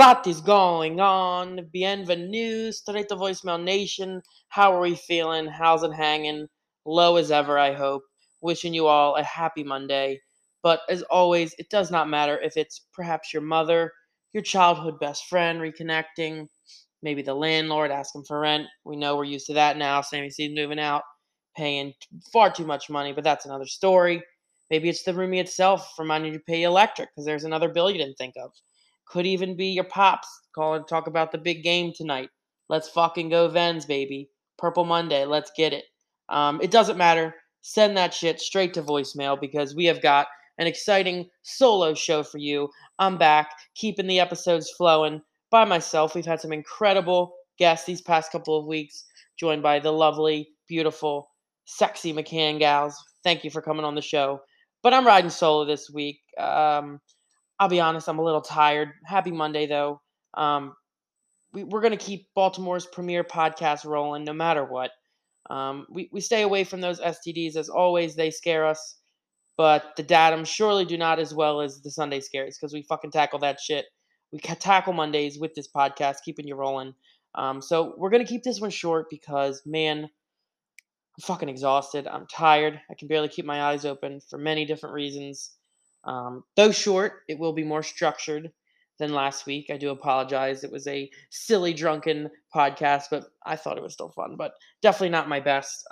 What is going on? Bienvenue, straight to voicemail nation. How are we feeling? How's it hanging? Low as ever, I hope. Wishing you all a happy Monday. But as always, it does not matter if it's perhaps your mother, your childhood best friend reconnecting, maybe the landlord asking for rent. We know we're used to that now. Sammy C's moving out, paying far too much money, but that's another story. Maybe it's the roomie itself reminding you to pay electric because there's another bill you didn't think of. Could even be your pops calling to talk about the big game tonight. Let's fucking go Vens, baby. Purple Monday, let's get it. It doesn't matter. Send that shit straight to voicemail because we have got an exciting solo show for you. I'm back, keeping the episodes flowing by myself. We've had some incredible guests these past couple of weeks, joined by the lovely, beautiful, sexy McCann gals. Thank you for coming on the show. But I'm riding solo this week. I'll be honest, I'm a little tired. Happy Monday, though. Um, we're going to keep Baltimore's premier podcast rolling no matter what. We stay away from those STDs. As always, they scare us. But the datum surely do not as well as the Sunday scaries because we fucking tackle that shit. We tackle Mondays with this podcast, keeping you rolling. So we're going to keep this one short because, man, I'm fucking exhausted. I'm tired. I can barely keep my eyes open for many different reasons. Though short, it will be more structured than last week. I do apologize. It was a silly, drunken podcast, but I thought it was still fun, but definitely not my best.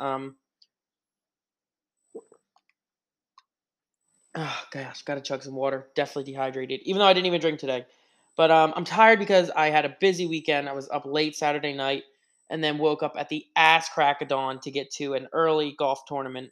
Oh, gosh, gotta chug some water. Definitely dehydrated, even though I didn't even drink today. But I'm tired because I had a busy weekend. I was up late Saturday night and then woke up at the ass crack of dawn to get to an early golf tournament.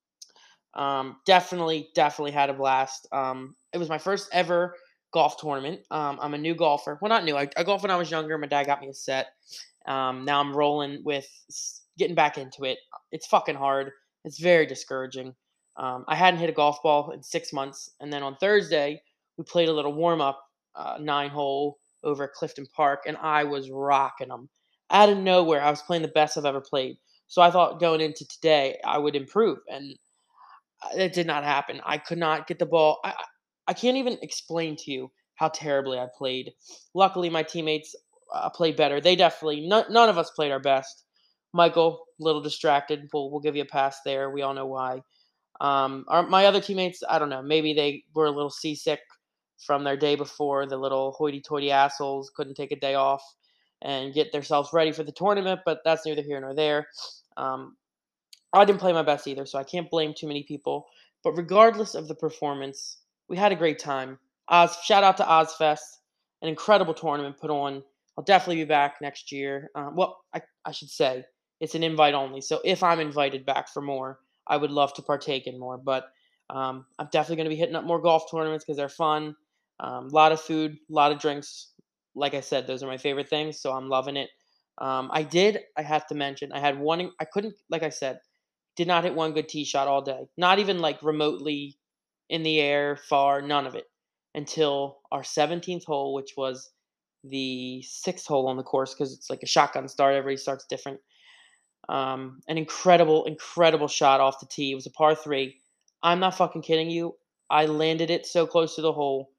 Definitely had a blast. It was my first ever golf tournament. I'm a new golfer. Well, not new. I golfed when I was younger. My dad got me a set. Now I'm rolling with getting back into it. It's fucking hard. It's very discouraging. I hadn't hit a golf ball in 6 months, and then on Thursday we played a little warm up, 9 hole over at Clifton Park, and I was rocking them. Out of nowhere, I was playing the best I've ever played. So I thought going into today I would improve, and it did not happen. I could not get the ball. I can't even explain to you how terribly I played. Luckily, my teammates played better. They definitely none of us played our best. Michael, a little distracted. We'll give you a pass there. We all know why. My other teammates, I don't know. Maybe they were a little seasick from their day before. The little hoity-toity assholes couldn't take a day off and get themselves ready for the tournament. But that's neither here nor there. Um, I didn't play my best either, so I can't blame too many people. But regardless of the performance, we had a great time. Shout out to Ozfest, an incredible tournament put on. I'll definitely be back next year. I should say it's an invite only. So if I'm invited back for more, I would love to partake in more. But I'm definitely going to be hitting up more golf tournaments because they're fun. A lot of food, a lot of drinks. Like I said, those are my favorite things, so I'm loving it. I have to mention, I had one, I couldn't, like I said, did not hit one good tee shot all day. Not even like remotely in the air, far, none of it. Until our 17th hole, which was the sixth hole on the course because it's like a shotgun start. Everybody starts different. An incredible shot off the tee. It was a par three. I'm not fucking kidding you. I landed it so close to the hole.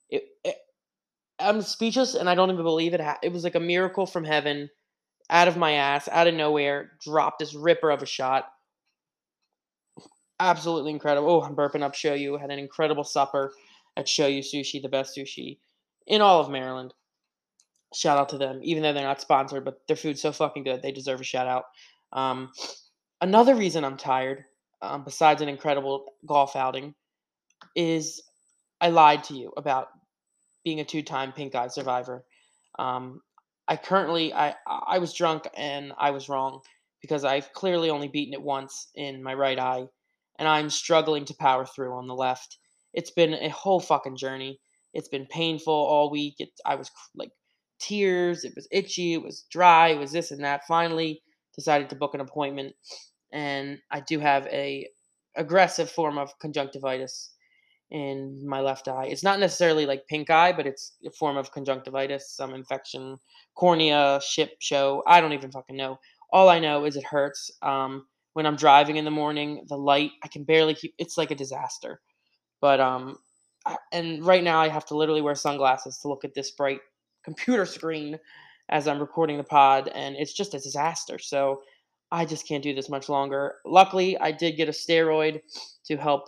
I'm speechless and I don't even believe it. It was like a miracle from heaven, out of my ass, out of nowhere. Dropped this ripper of a shot. Absolutely incredible. Oh, I'm burping up Shoyu. Had an incredible supper at Shoyu Sushi, the best sushi in all of Maryland. Shout out to them, even though they're not sponsored, but their food's so fucking good. They deserve a shout out. Um, Another reason I'm tired, besides an incredible golf outing, is I lied to you about being a two-time pink eye survivor. Um, I was drunk and I was wrong because I've clearly only beaten it once in my right eye, and I'm struggling to power through on the left. It's been a whole fucking journey. It's been painful all week. I was like tears. It was itchy. It was dry. It was this and that. Finally, decided to book an appointment, and I do have a aggressive form of conjunctivitis in my left eye. It's not necessarily like pink eye, but it's a form of conjunctivitis, some infection, cornea, ship show. I don't even fucking know. All I know is it hurts. When I'm driving in the morning, the light, I can barely keep, it's like a disaster. But, and right now I have to literally wear sunglasses to look at this bright computer screen as I'm recording the pod, and it's just a disaster. So I just can't do this much longer. Luckily, I did get a steroid to help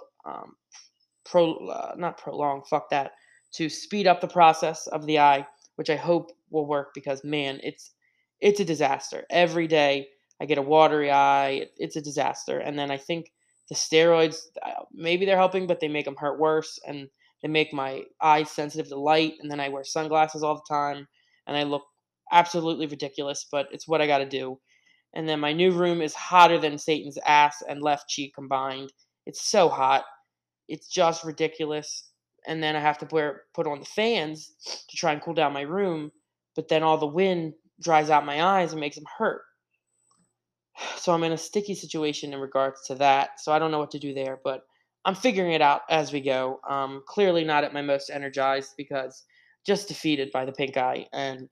not prolong, fuck that, to speed up the process of the eye, which I hope will work because man, it's a disaster. Every day I get a watery eye. It's a disaster. And then I think the steroids maybe they're helping, but they make them hurt worse, and they make my eyes sensitive to light. And then I wear sunglasses all the time, and I look absolutely ridiculous. But it's what I got to do. And then my new room is hotter than Satan's ass and left cheek combined. It's so hot. It's just ridiculous. And then I have to put on the fans to try and cool down my room, but then all the wind dries out my eyes and makes them hurt. So I'm in a sticky situation in regards to that. So I don't know what to do there, but I'm figuring it out as we go. Clearly not at my most energized because just defeated by the pink eye. And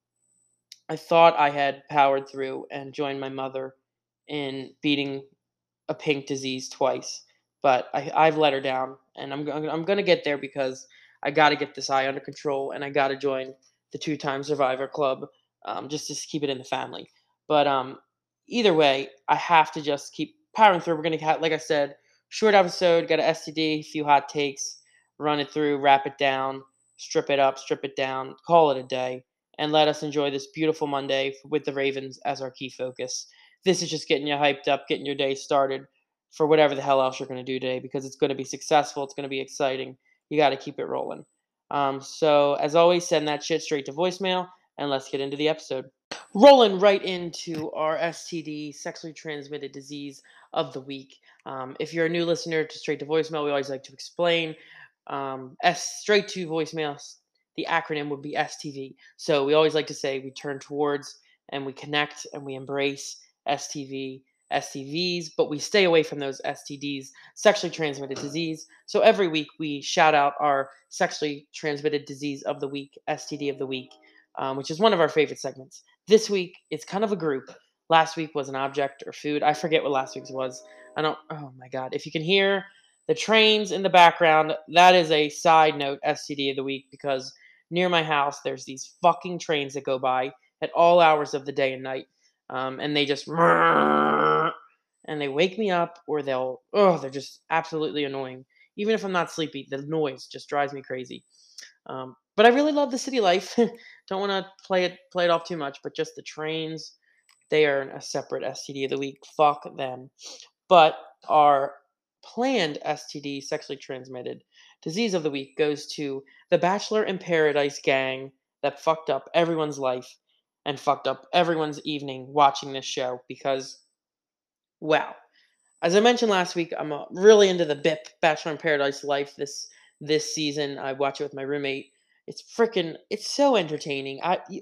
I thought I had powered through and joined my mother in beating a pink disease twice, but I've let her down, and I'm gonna get there because I got to get this eye under control, and I got to join the two-time survivor club, just to keep it in the family. But either way, I have to just keep powering through. We're gonna have, like I said, short episode, got a STD, few hot takes, run it through, wrap it down, strip it up, strip it down, call it a day, and let us enjoy this beautiful Monday with the Ravens as our key focus. This is just getting you hyped up, getting your day started for whatever the hell else you're going to do today because it's going to be successful. It's going to be exciting. You got to keep it rolling. So, as always, send that shit straight to voicemail and let's get into the episode. Rolling right into our STD, sexually transmitted disease of the week. If you're a new listener to Straight to Voicemail, we always like to explain. Straight to voicemail, the acronym would be STV. So we always like to say we turn towards and we connect and we embrace STV, STVs, but we stay away from those STDs, sexually transmitted disease. So every week we shout out our sexually transmitted disease of the week, STD of the week, which is one of our favorite segments. This week it's kind of a group. Last week was an object or food. I forget what last week's was. I don't. Oh my god! If you can hear the trains in the background, that is a side note STD of the week because near my house there's these fucking trains that go by at all hours of the day and night, and they just and they wake me up, or they're just absolutely annoying. Even if I'm not sleepy, the noise just drives me crazy. But I really love the city life. Don't want to play it off too much, but just the trains, they are a separate STD of the week. Fuck them. But our planned STD, sexually transmitted disease of the week, goes to the Bachelor in Paradise gang that fucked up everyone's life and fucked up everyone's evening watching this show because, wow. As I mentioned last week, I'm really into the BIP Bachelor in Paradise life this season. I watch it with my roommate. It's so entertaining.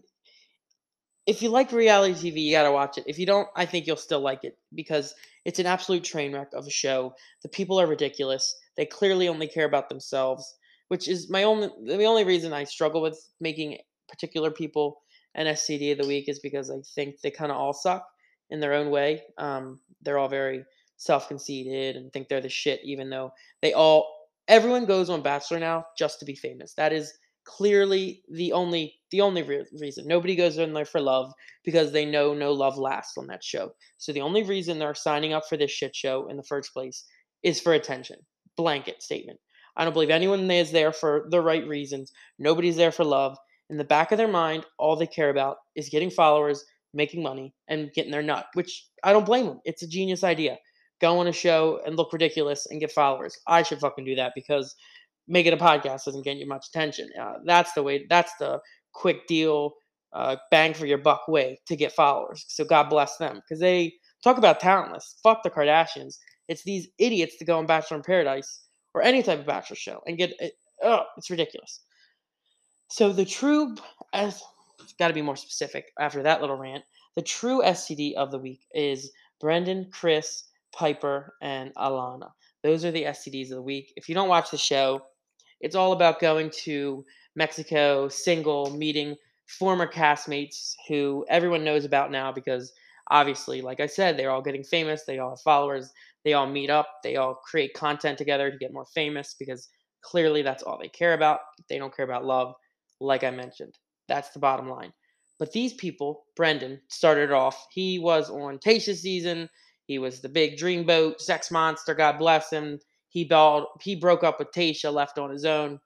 If you like reality TV, you gotta watch it. If you don't, I think you'll still like it because it's an absolute train wreck of a show. The people are ridiculous. They clearly only care about themselves, which is the only reason I struggle with making particular people an SCD of the week is because I think they kind of all suck in their own way. They're all very self-conceited and think they're the shit, even though everyone goes on Bachelor now just to be famous. That is clearly the only reason. Nobody goes in there for love because they know no love lasts on that show. So the only reason they're signing up for this shit show in the first place is for attention. Blanket statement. I don't believe anyone is there for the right reasons. Nobody's there for love. In the back of their mind, all they care about is getting followers, making money, and getting their nut, which I don't blame them. It's a genius idea. Go on a show and look ridiculous and get followers. I should fucking do that because making a podcast doesn't get you much attention. That's the way. That's the quick deal, bang for your buck way to get followers. So God bless them because they talk about talentless. Fuck the Kardashians. It's these idiots to go on Bachelor in Paradise or any type of Bachelor show and get it. Oh, it's ridiculous. So the true, as got to be more specific after that little rant. The true STD of the week is Brendan, Chris, Piper, and Alana. Those are the STDs of the week. If you don't watch the show, it's all about going to Mexico, single, meeting former castmates who everyone knows about now because obviously, like I said, they're all getting famous. They all have followers. They all meet up. They all create content together to get more famous because clearly that's all they care about. They don't care about love, like I mentioned. That's the bottom line. But these people, Brendan started off. He was on Tayshia's season. He was the big dreamboat sex monster. God bless him. He broke up with Tayshia, left on his own.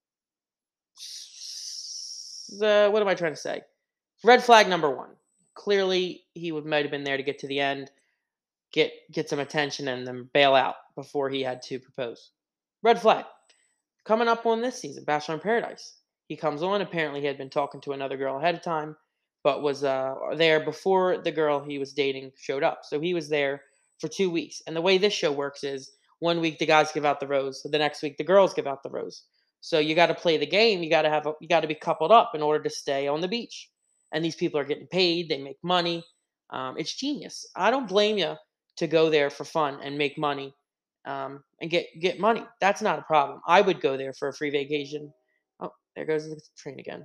What am I trying to say? Red flag number one. Clearly, he might have been there to get to the end, get some attention, and then bail out before he had to propose. Red flag. Coming up on this season, Bachelor in Paradise. He comes on. Apparently, he had been talking to another girl ahead of time, but was there before the girl he was dating showed up. So he was there for 2 weeks. And the way this show works is 1 week the guys give out the rose, so the next week the girls give out the rose. So you got to play the game. You got to be coupled up in order to stay on the beach. And these people are getting paid. They make money. It's genius. I don't blame you to go there for fun and make money, and get money. That's not a problem. I would go there for a free vacation. Oh, there goes the train again.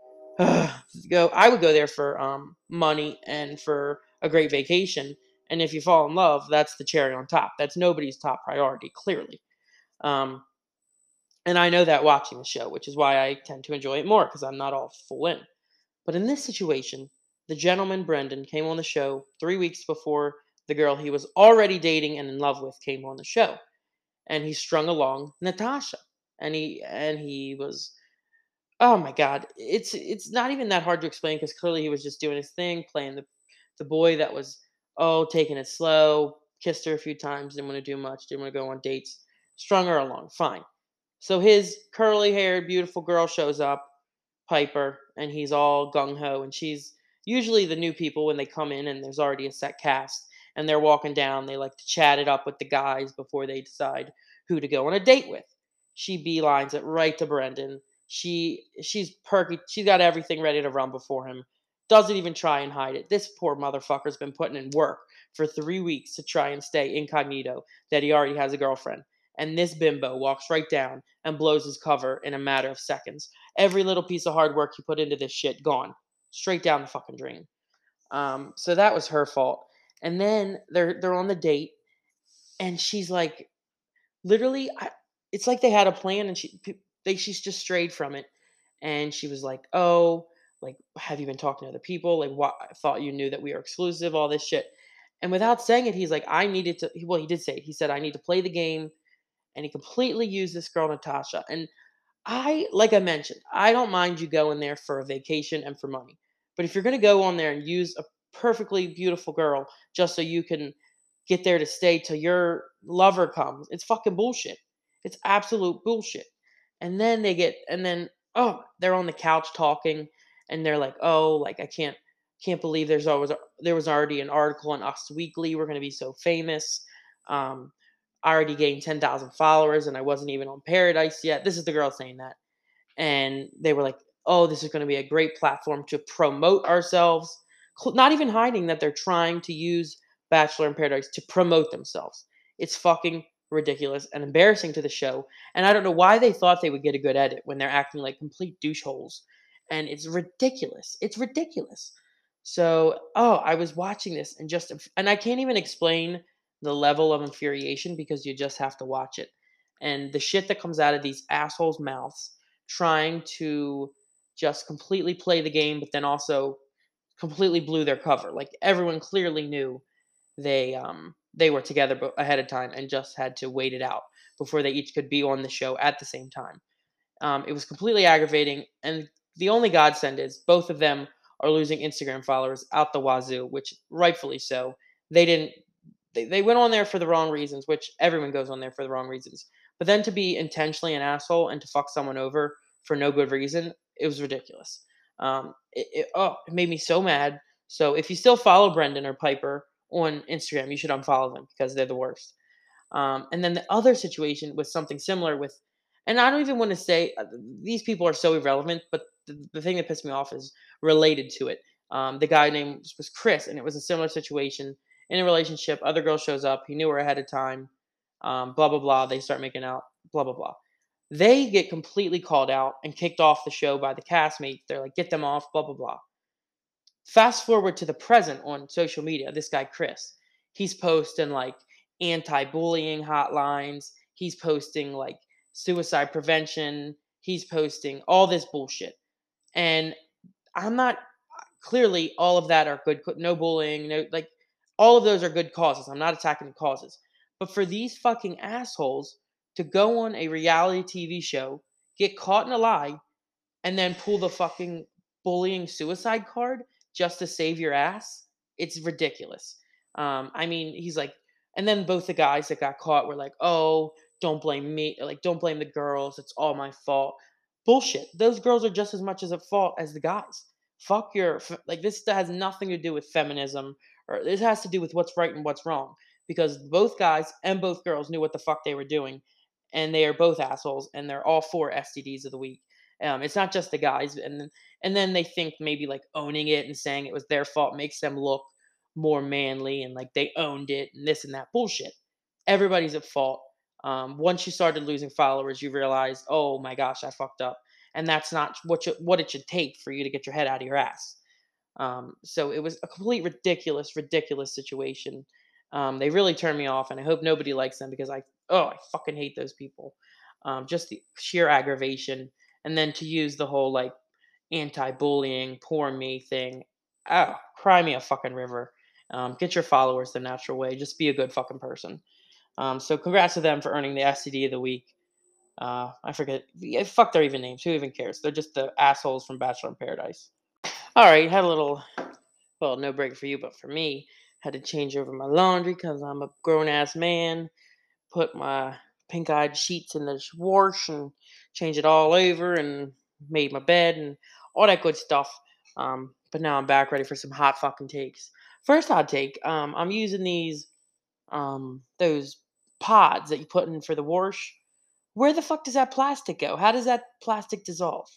I would go there for money and for a great vacation. And if you fall in love, that's the cherry on top. That's nobody's top priority, clearly. Um, and I know that watching the show, which is why I tend to enjoy it more because I'm not all full in. But in this situation, the gentleman Brendan came on the show 3 weeks before the girl he was already dating and in love with came on the show, and he strung along Natasha, and he was, oh my god, it's not even that hard to explain because clearly he was just doing his thing, playing the boy that was, taking it slow, kissed her a few times, didn't want to do much, didn't want to go on dates, strung her along, fine. So his curly haired beautiful girl shows up, Piper, and he's all gung ho, and she's usually the new people when they come in and there's already a set cast and they're walking down. They like to chat it up with the guys before they decide who to go on a date with. She beelines it right to Brendan. She's perky. She's got everything ready to run before him. Doesn't even try and hide it. This poor motherfucker's been putting in work for 3 weeks to try and stay incognito that he already has a girlfriend. And this bimbo walks right down and blows his cover in a matter of seconds. Every little piece of hard work you put into this shit gone straight down the fucking drain. So that was her fault. And then they're on the date, and she's like, literally, it's like they had a plan, and she's just strayed from it. And she was like, "Oh, like, have you been talking to other people? Like, what? I thought you knew that we are exclusive. All this shit." And without saying it, he's like, "I needed to." Well, he did say it. He said, "I need to play the game," and he completely used this girl Natasha. And like I mentioned, I don't mind you going there for a vacation and for money. But if you're going to go on there and use a perfectly beautiful girl just so you can get there to stay till your lover comes, it's fucking bullshit. It's absolute bullshit. And then, oh, they're on the couch talking, and they're like, "Oh, like, I can't believe there was already an article in Us Weekly. We're going to be so famous. Um I already gained 10,000 followers and I wasn't even on Paradise yet." This is the girl saying that. And they were like, "Oh, this is going to be a great platform to promote ourselves." Not even hiding that they're trying to use Bachelor in Paradise to promote themselves. It's fucking ridiculous and embarrassing to the show. And I don't know why they thought they would get a good edit when they're acting like complete doucheholes. And it's ridiculous. It's ridiculous. So, I was watching this and I can't even explain the level of infuriation because you just have to watch it. And the shit that comes out of these assholes' mouths trying to just completely play the game, but then also completely blew their cover. Like, everyone clearly knew they were together ahead of time and just had to wait it out before they each could be on the show at the same time. It was completely aggravating, and the only godsend is both of them are losing Instagram followers out the wazoo, which rightfully so. They didn't. They went on there for the wrong reasons, which everyone goes on there for the wrong reasons. But then to be intentionally an asshole and to fuck someone over for no good reason, it was ridiculous. It made me so mad. So if you still follow Brendan or Piper on Instagram, you should unfollow them because they're the worst. And then the other situation was something similar with, and I don't even want to say these people are so irrelevant, but the thing that pissed me off is related to it. The guy name was Chris, and it was a similar situation in a relationship. Other girl shows up, he knew her ahead of time. Blah blah blah. They start making out. Blah blah blah. They get completely called out and kicked off the show by the castmates. They're like, "Get them off." Blah blah blah. Fast forward to the present on social media, this guy Chris, he's posting like anti-bullying hotlines, he's posting like suicide prevention, he's posting all this bullshit. And I'm not clearly all of that are good. No bullying, no like all of those are good causes. I'm not attacking the causes, but for these fucking assholes to go on a reality TV show, get caught in a lie, and then pull the fucking bullying suicide card just to save your ass, it's ridiculous. I mean, he's like, and then both the guys that got caught were like, "Oh, don't blame me. Like, don't blame the girls. It's all my fault." Bullshit. Those girls are just as much as at fault as the guys. Fuck your like. This has nothing to do with feminism, or this has to do with what's right and what's wrong. Because both guys and both girls knew what the fuck they were doing, and they are both assholes, and they're all for STDs of the week. It's not just the guys, and then they think maybe like owning it and saying it was their fault makes them look more manly and like they owned it and this and that bullshit. Everybody's at fault. Once you started losing followers, you realize, oh my gosh, I fucked up, and that's not what it should take for you to get your head out of your ass. So it was a complete ridiculous situation. They really turned me off, and I hope nobody likes them because I fucking hate those people. Just the sheer aggravation, and then to use the whole like anti-bullying, poor me thing. Oh, cry me a fucking river. Get your followers the natural way. Just be a good fucking person. So congrats to them for earning the SCD of the week. I forget. Yeah, fuck their even names. Who even cares? They're just the assholes from Bachelor in Paradise. All right, had a little, well, no break for you, but for me, had to change over my laundry because I'm a grown ass man. Put my pink eyed sheets in the wash and change it all over and made my bed and all that good stuff. But now I'm back ready for some hot fucking takes. First hot take, I'm using those pods that you put in for the wash. Where the fuck does that plastic go? How does that plastic dissolve?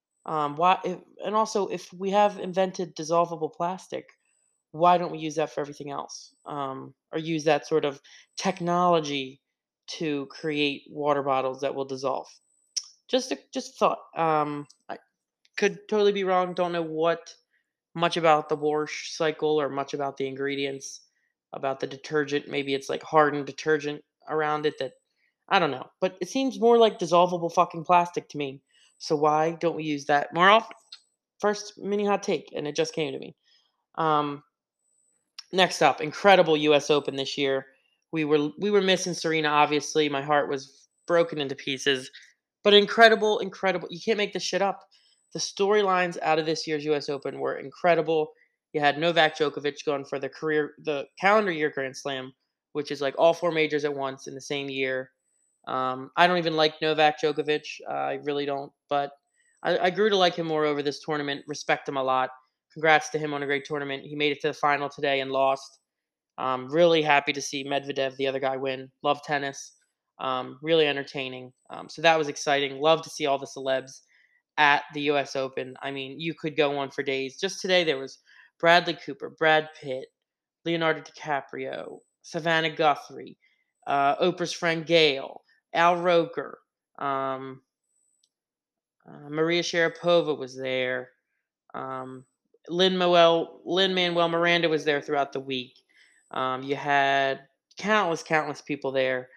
And also, if we have invented dissolvable plastic, why don't we use that for everything else? Or use that sort of technology to create water bottles that will dissolve? Just thought. I could totally be wrong. Don't know what much about the wash cycle or much about the ingredients, about the detergent. Maybe it's like hardened detergent around it that I don't know. But it seems more like dissolvable fucking plastic to me. So why don't we use that more often? First mini hot take, and it just came to me. Um, Next up, incredible U.S. Open this year. We were missing Serena. Obviously, my heart was broken into pieces. But incredible. You can't make this shit up. The storylines out of this year's U.S. Open were incredible. You had Novak Djokovic going for the calendar year Grand Slam, which is like all four majors at once in the same year. I don't even like Novak Djokovic. I really don't. But I grew to like him more over this tournament. Respect him a lot. Congrats to him on a great tournament. He made it to the final today and lost. Really happy to see Medvedev, the other guy, win. Love tennis. Really entertaining. So that was exciting. Love to see all the celebs at the U.S. Open. I mean, you could go on for days. Just today, there was Bradley Cooper, Brad Pitt, Leonardo DiCaprio, Savannah Guthrie, Oprah's friend Gail, Al Roker, um, Maria Sharapova was there. Um, Lynn Manuel Miranda was there throughout the week. You had countless people there.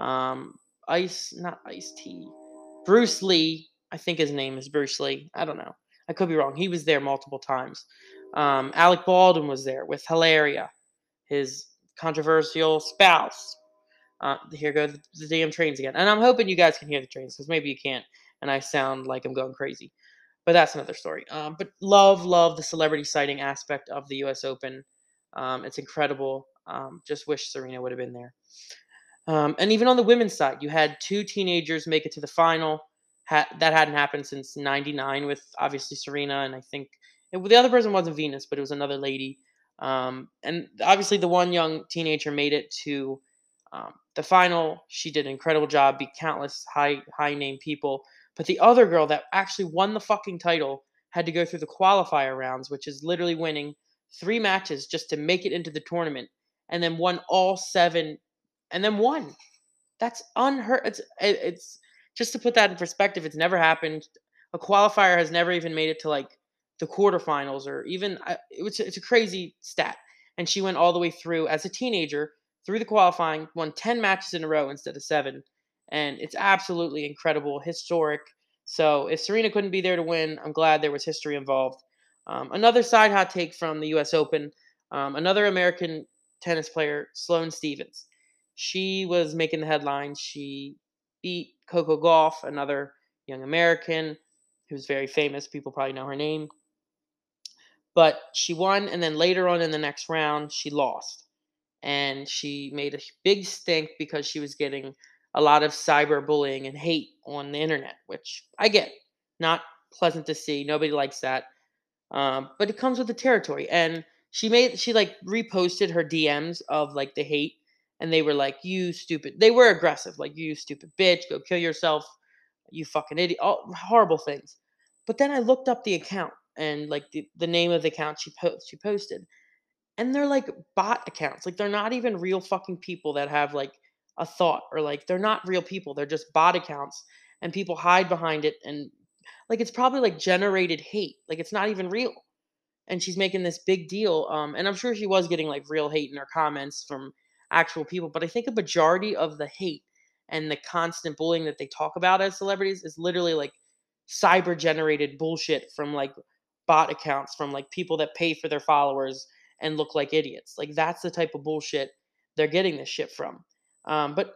Not Ice T. Bruce Lee, I think his name is Bruce Lee. I don't know. I could be wrong. He was there multiple times. Alec Baldwin was there with Hilaria, his controversial spouse. Here go the damn trains again. And I'm hoping you guys can hear the trains because maybe you can't, and I sound like I'm going crazy. But that's another story. But love the celebrity sighting aspect of the U.S. Open. It's incredible. Just wish Serena would have been there. And even on the women's side, you had two teenagers make it to the final. That hadn't happened since '99 with obviously Serena, and I think the other person wasn't Venus, but it was another lady. And obviously, the one young teenager made it to the final. She did an incredible job, beat countless high name people. But the other girl that actually won the fucking title had to go through the qualifier rounds, which is literally winning 3 matches just to make it into the tournament, and then won all seven, and then won. That's unheard. It's just to put that in perspective. It's never happened. A qualifier has never even made it to like the quarterfinals or even. It's a crazy stat. And she went all the way through as a teenager through the qualifying, won 10 matches in a row instead of seven, and it's absolutely incredible, historic. So if Serena couldn't be there to win, I'm glad there was history involved. Another side hot take from the U.S. Open. Another American tennis player, Sloane Stevens. She was making the headlines. She beat Coco Gauff, another young American who's very famous. People probably know her name. But she won, and then later on in the next round, she lost. And she made a big stink because she was getting a lot of cyberbullying and hate on the internet, which I get. Not pleasant to see. Nobody likes that. But it comes with the territory. And she like reposted her DMs of like the hate, and they were like, "You stupid." They were aggressive, like, "You stupid bitch, go kill yourself. You fucking idiot." All horrible things. But then I looked up the account and like the name of the account she posted, and they're like bot accounts. Like they're not even real fucking people that have like a thought, or like they're not real people. They're just bot accounts, and people hide behind it, and like it's probably like generated hate. Like it's not even real. And she's making this big deal. And I'm sure she was getting like real hate in her comments from actual people, but I think a majority of the hate and the constant bullying that they talk about as celebrities is literally like cyber generated bullshit from like bot accounts, from like people that pay for their followers and look like idiots. Like that's the type of bullshit they're getting this shit from. But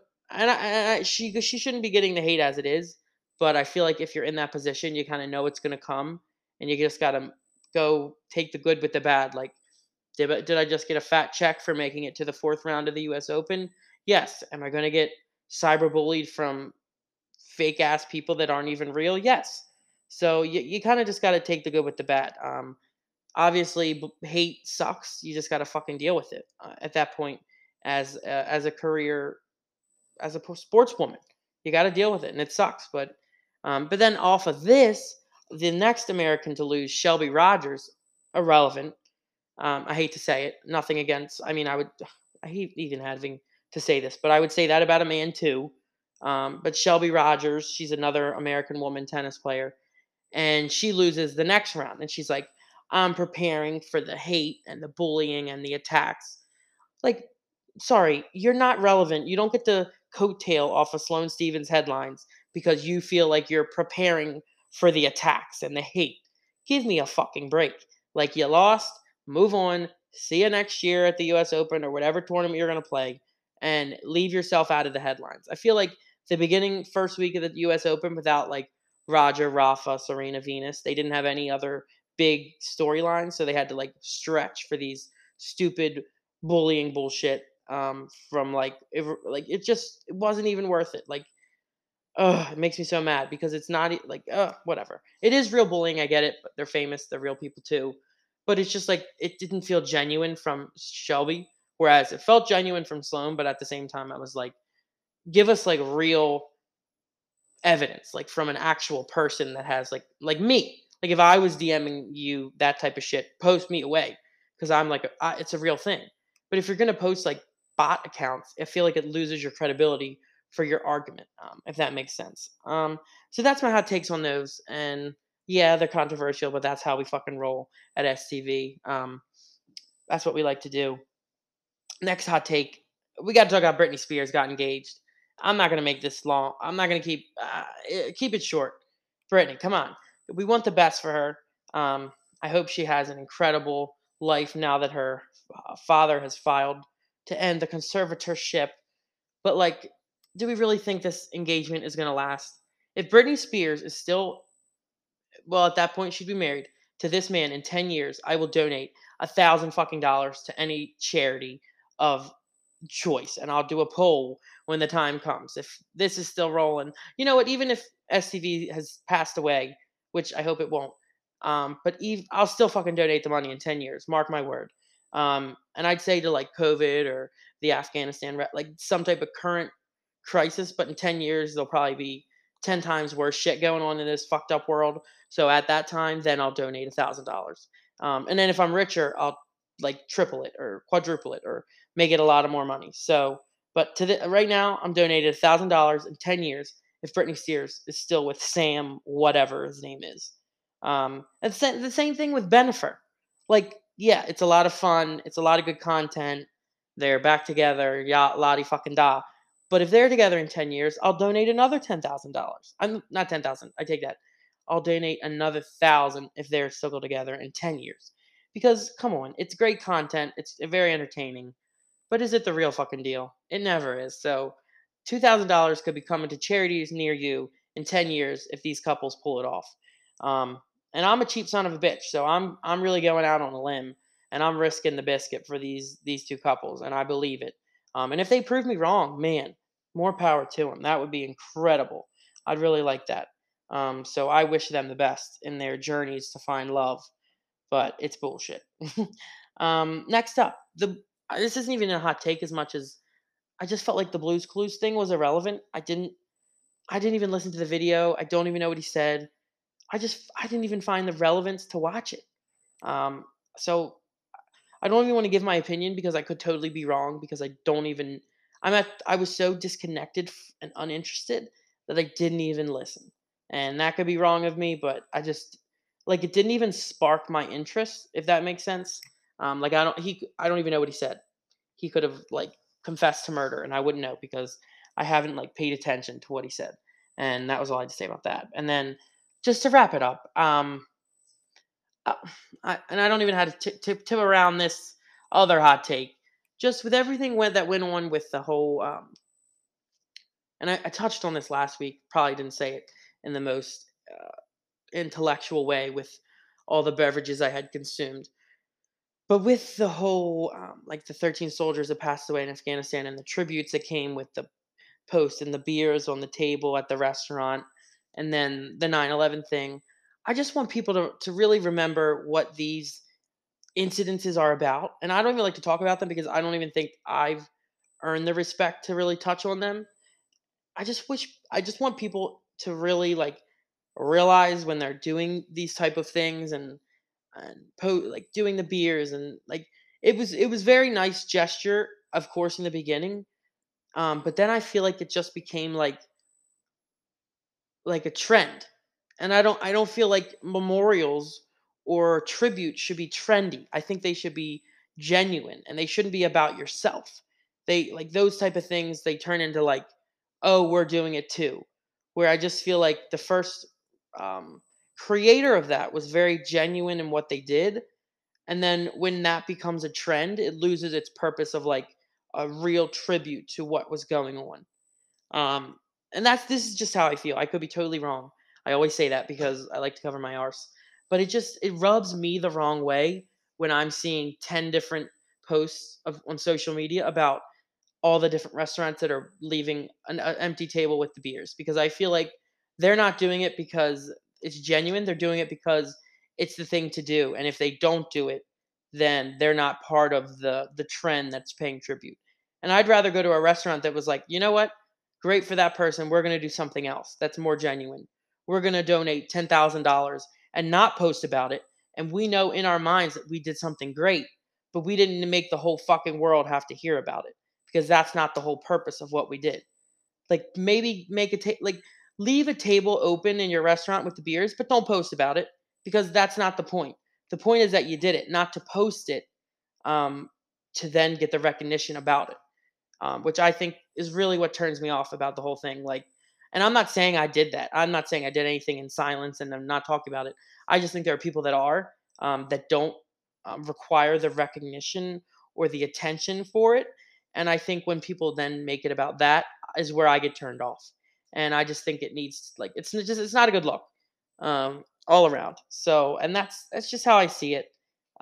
she shouldn't be getting the hate as it is. But I feel like if you're in that position, you kind of know it's gonna come, and you just gotta go take the good with the bad. Like, did I just get a fat check for making it to the fourth round of the U.S. Open? Yes. Am I going to get cyberbullied from fake ass people that aren't even real? Yes. So you kind of just got to take the good with the bad. Obviously, hate sucks. You just got to fucking deal with it at that point. As a career, as a sportswoman, you got to deal with it, and it sucks. But then off of this, the next American to lose, Shelby Rogers, irrelevant. I hate to say it. Nothing against. I mean, I hate even having to say this, but I would say that about a man too. But Shelby Rogers, she's another American woman tennis player, and she loses the next round, and she's like, "I'm preparing for the hate and the bullying and the attacks." Like, sorry, you're not relevant. You don't get the coattail off of Sloane Stevens headlines because you feel like you're preparing for the attacks and the hate. Give me a fucking break. Like, you lost, move on, see you next year at the US Open or whatever tournament you're going to play, and leave yourself out of the headlines. I feel like the beginning first week of the US Open, without like Roger, Rafa, Serena, Venus, they didn't have any other big storylines, so they had to like stretch for these stupid bullying bullshit from like it wasn't even worth it. Like, it makes me so mad because it's not like, whatever. It is real bullying, I get it, but they're famous, they're real people too. But it's just like it didn't feel genuine from Shelby, whereas it felt genuine from Sloan. But at the same time, I was like, give us like real evidence, like from an actual person that has like me. Like if I was DMing you that type of shit, post me away because I'm like, it's a real thing. But if you're gonna post like bot accounts, I feel like it loses your credibility for your argument, if that makes sense. So that's my hot takes on those, and yeah, they're controversial, but that's how we fucking roll at STV. That's what we like to do. Next hot take, we got to talk about Britney Spears got engaged. I'm not gonna make this long. I'm not gonna keep it short. Britney, come on. We want the best for her. I hope she has an incredible life now that her father has filed to end the conservatorship. But like, do we really think this engagement is gonna last? If Britney Spears is still, well, at that point she'd be married to this man in 10 years, I will donate $1,000 to any charity of choice, and I'll do a poll when the time comes. If this is still rolling, you know what? Even if STV has passed away, which I hope it won't, but I'll still fucking donate the money in 10 years. Mark my word. And I'd say to like COVID or the Afghanistan, like some type of current crisis, but in 10 years there'll probably be 10 times worse shit going on in this fucked up world. So at that time, then I'll donate $1,000. And then if I'm richer, I'll like triple it or quadruple it or make it a lot of more money. So, but right now, I'm donated $1,000 in 10 years if Britney Spears is still with Sam, whatever his name is. And the same thing with Benifer. Like, yeah, it's a lot of fun. It's a lot of good content. They're back together. Yeah, lottie fucking da. But if they're together in 10 years, I'll donate another $10,000. I'm not 10,000. I take that. I'll donate another 1,000 if they're still together in 10 years. Because come on, it's great content. It's very entertaining. But is it the real fucking deal? It never is. So $2,000 could be coming to charities near you in 10 years if these couples pull it off. Um, and I'm a cheap son of a bitch, so I'm really going out on a limb and I'm risking the biscuit for these two couples, and I believe it. And if they prove me wrong, man, more power to them. That would be incredible. I'd really like that. So I wish them the best in their journeys to find love, but it's bullshit. Next up, the this isn't even a hot take as much as I just felt like the Blues Clues thing was irrelevant. I didn't even listen to the video. I don't even know what he said. I didn't even find the relevance to watch it. Um, so I don't even want to give my opinion because I could totally be wrong because I was so disconnected and uninterested that I didn't even listen. And that could be wrong of me, but like it didn't even spark my interest, if that makes sense. Like I don't even know what he said. He could have like confessed to murder and I wouldn't know because I haven't like paid attention to what he said. And that was all I had to say about that. And then just to wrap it up, uh, I don't even have to tip around this other hot take. Just with everything that went on with the whole, and I touched on this last week. Probably didn't say it in the most intellectual way with all the beverages I had consumed. But with the whole, like the 13 soldiers that passed away in Afghanistan and the tributes that came with the post and the beers on the table at the restaurant, and then the 9/11 thing, I just want people to really remember what these incidences are about. And I don't even like to talk about them because I don't even think I've earned the respect to really touch on them. I just want people to really like realize when they're doing these type of things like doing the beers and like it was very nice gesture, of course, in the beginning. But then I feel like it just became like a trend. And I don't feel like memorials or tribute should be trendy. I think they should be genuine and they shouldn't be about yourself. They like those type of things they turn into like, oh, we're doing it too. Where I just feel like the first um creator of that was very genuine in what they did. And then when that becomes a trend, it loses its purpose of like a real tribute to what was going on. Um, and this is just how I feel. I could be totally wrong. I always say that because I like to cover my arse. But it rubs me the wrong way when I'm seeing 10 different posts on social media about all the different restaurants that are leaving an empty table with the beers because I feel like they're not doing it because it's genuine. They're doing it because it's the thing to do. And if they don't do it, then they're not part of the trend that's paying tribute. And I'd rather go to a restaurant that was like, you know what? Great for that person. We're going to do something else that's more genuine. We're going to donate $10,000 and not post about it. And we know in our minds that we did something great, but we didn't make the whole fucking world have to hear about it because that's not the whole purpose of what we did. Like maybe like leave a table open in your restaurant with the beers, but don't post about it because that's not the point. The point is that you did it, not to post it um, to then get the recognition about it, which I think is really what turns me off about the whole thing. Like, and I'm not saying I did that. I'm not saying I did anything in silence and I'm not talking about it. I just think there are people that are that don't require the recognition or the attention for it. And I think when people then make it about that is where I get turned off. And I just think it needs like it's not a good look all around. So and that's just how I see it.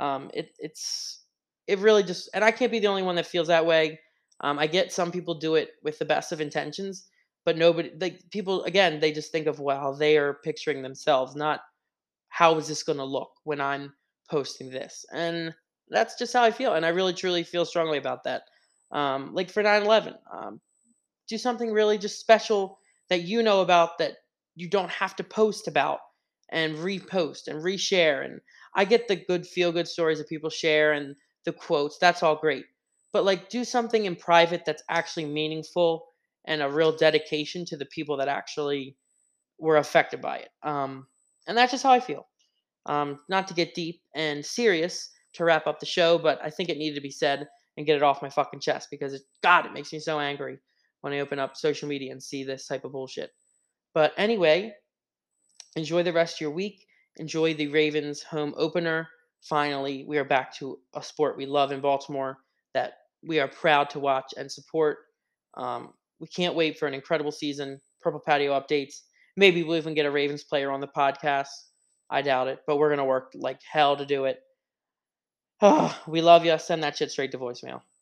It really just and I can't be the only one that feels that way. I get some people do it with the best of intentions, but nobody like people again, they just think of well, they are picturing themselves, not how is this going to look when I'm posting this. And that's just how I feel and I really truly feel strongly about that. Like for 9/11, do something really just special that you know about that you don't have to post about and repost and reshare. And I get the good feel good stories that people share and the quotes. That's all great. But like do something in private that's actually meaningful and a real dedication to the people that actually were affected by it. And that's just how I feel. Not to get deep and serious to wrap up the show, but I think it needed to be said and get it off my fucking chest because God, it makes me so angry when I open up social media and see this type of bullshit. But anyway, Enjoy the rest of your week. Enjoy the Ravens home opener. Finally, we are back to a sport we love in Baltimore that we are proud to watch and support. We can't wait for an incredible season. Purple Patio updates. Maybe we'll even get a Ravens player on the podcast. I doubt it, but we're going to work like hell to do it. We love you. Send that shit straight to voicemail.